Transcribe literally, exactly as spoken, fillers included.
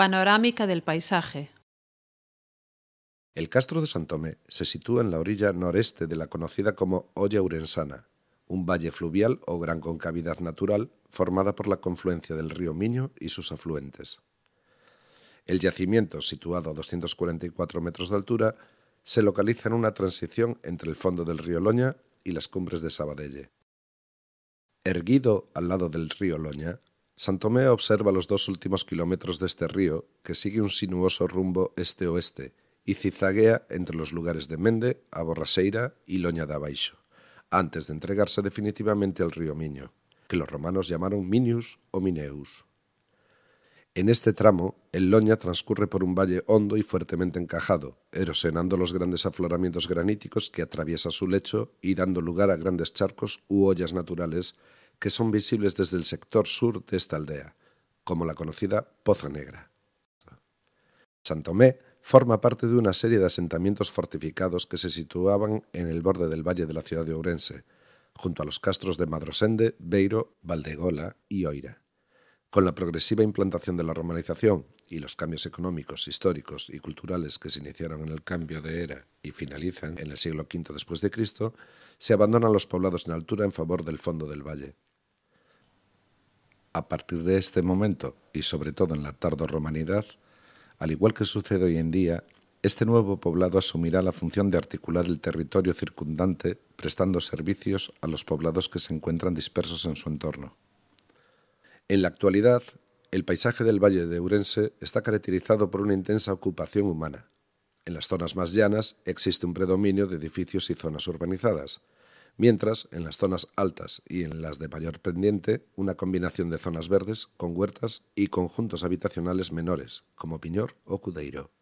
Panorámica del paisaje. El castro de San Tomé se sitúa en la orilla noreste de la conocida como Hoya Ourensana, un valle fluvial o gran concavidad natural formada por la confluencia del río Miño y sus afluentes. El yacimiento, situado a doscientos cuarenta y cuatro metros de altura, se localiza en una transición entre el fondo del río Loña y las cumbres de Sabadelle. Erguido al lado del río Loña, San Tomé observa los dos últimos kilómetros de este río, que sigue un sinuoso rumbo este-oeste y cizaguea entre los lugares de Mende, a Borraseira y Loña de Abaixo, antes de entregarse definitivamente al río Miño, que los romanos llamaron Minius o Mineus. En este tramo, el Loña transcurre por un valle hondo y fuertemente encajado, erosionando los grandes afloramientos graníticos que atraviesa su lecho y dando lugar a grandes charcos u hoyas naturales que son visibles desde el sector sur de esta aldea, como la conocida Poza Negra. San Tomé forma parte de una serie de asentamientos fortificados que se situaban en el borde del valle de la ciudad de Ourense, junto a los castros de Madrosende, Beiro, Valdegola y Oira. Con la progresiva implantación de la romanización y los cambios económicos, históricos y culturales que se iniciaron en el cambio de era y finalizan en el siglo quinto después de Cristo, se abandonan los poblados en altura en favor del fondo del valle. A partir de este momento, y sobre todo en la tardorromanidad, al igual que sucede hoy en día, este nuevo poblado asumirá la función de articular el territorio circundante, prestando servicios a los poblados que se encuentran dispersos en su entorno. En la actualidad, el paisaje del Valle de Ourense está caracterizado por una intensa ocupación humana. En las zonas más llanas existe un predominio de edificios y zonas urbanizadas, mientras en las zonas altas y en las de mayor pendiente una combinación de zonas verdes con huertas y conjuntos habitacionales menores, como Piñor o Cudeiro.